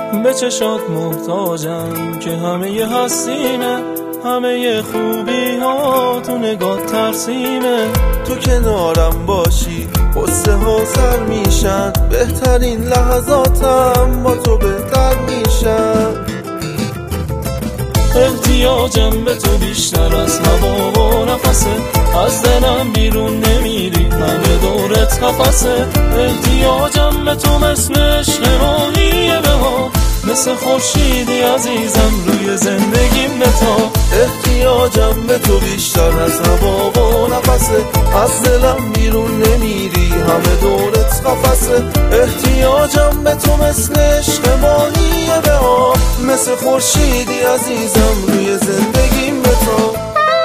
به چشات محتاجم که همه ی هستیمه، همه ی خوبی ها تو نگاه ترسیمه. تو کنارم باشی قصه ها سر میشن، بهترین لحظاتم با تو بهتر میشن. احتیاجم به تو بیشتر از هوا و نفسه، از دلم بیرون نمیری همه دورت قفسه. احتیاجم به تو مثل عشق ماهیه بها، مثل خورشیدی عزیزم روی زندگیم به تا. احتیاجم به تو بیشتر از هوا و نفسه، از دلم بیرون نمیری همه دورت قفسه. احتیاجم به تو مثل عشق ماهیه بها، مثل خورشیدی عزیزم روی زندگیم به تا.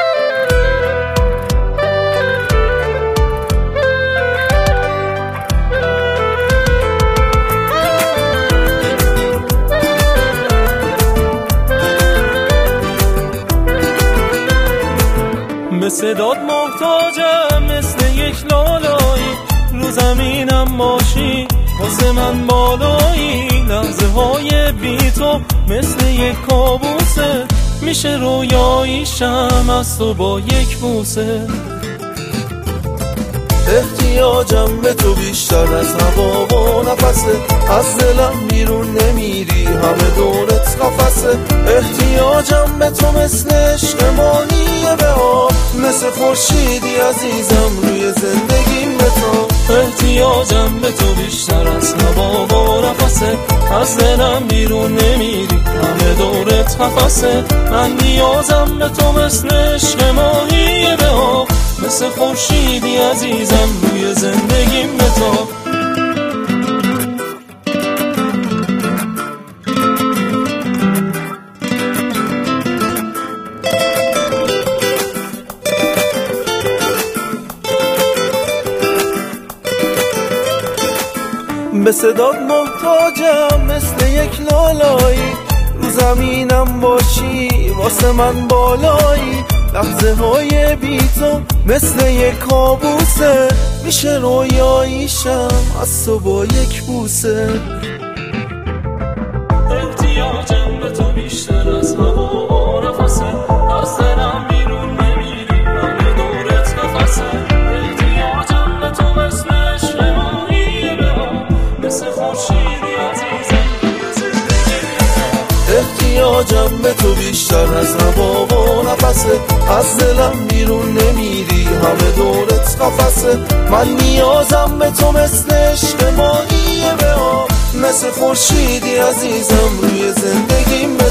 به صدات محتاجم مثل یک لالایی، رو زمینم باشی واسه من بالایی. لحظه های بی تو مثل یک کابوسه، میشه رویاییشم از تو با یک بوسه. احتیاجم به تو بیشتر از هوا و نفسه، از دلم بیرون نمیری همه دورت قفسه. احتیاجم به تو مثل عشق ماهیه بها، مثل خورشیدی عزیزم روی زندگیم به تا. احتیاجم به تو بیشتر از هوا و نفسه، از دلم بیرون نمیری همه دورت قفسه. من نیازم به تو مثل عشق ماهیه بها، مثل خورشیدی عزیزم روی زندگیم به تا. به صدات محتاجم مثل یک لالایی، رو زمینم باشی واسه من بالایی. لحظه های بی تو مثل یک کابوسه، میشه رویاییشم از تو با یک بوسه. احتیاجم به تو بیشتر از هوا و نفسه، از دلم بیرون نمیری همه دورت قفسه. احتیاجم به تو مثل عشق ماهیه بها، مثل خورشیدی عزیزم روی زندگیم به تا. احتیاجم به تو بیشتر از هوا و نفسه، از دلم بیرون نمیری همه دورت قفسه. من نیازم به تو مثل عشق ماهیه بها، مثل خورشیدی عزیزم روی زندگیم.